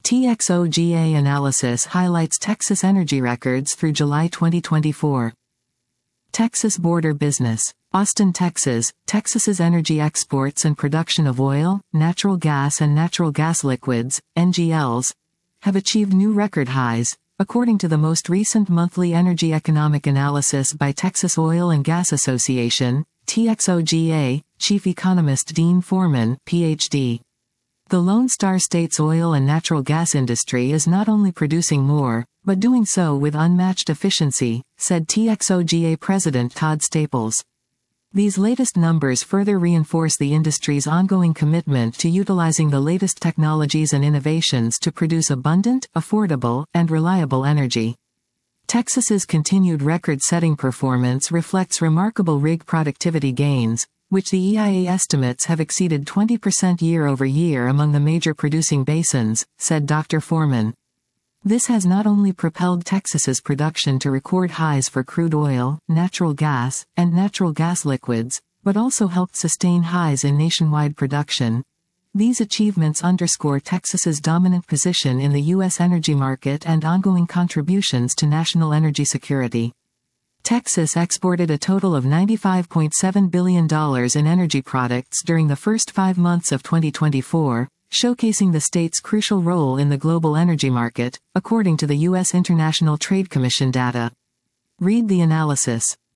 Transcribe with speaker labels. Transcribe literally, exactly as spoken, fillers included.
Speaker 1: T X O G A analysis highlights Texas energy records through July twenty twenty-four. Texas border business. Austin, Texas. Texas's energy exports and production of oil, natural gas and natural gas liquids, N G Ls, have achieved new record highs, according to the most recent monthly energy economic analysis by Texas Oil and Gas Association, T X O G A, Chief Economist Dean Foreman, P H D. The Lone Star State's oil and natural gas industry is not only producing more, but doing so with unmatched efficiency, said T X O G A President Todd Staples. These latest numbers further reinforce the industry's ongoing commitment to utilizing the latest technologies and innovations to produce abundant, affordable, and reliable energy. Texas's continued record-setting performance reflects remarkable rig productivity gains, which the E I A estimates have exceeded twenty percent year-over-year among the major producing basins, said Doctor Foreman. This has not only propelled Texas's production to record highs for crude oil, natural gas, and natural gas liquids, but also helped sustain highs in nationwide production. These achievements underscore Texas's dominant position in the U S energy market and ongoing contributions to national energy security. Texas exported a total of ninety-five point seven billion dollars in energy products during the first five months of twenty twenty-four, showcasing the state's crucial role in the global energy market, according to the U S International Trade Commission data. Read the analysis.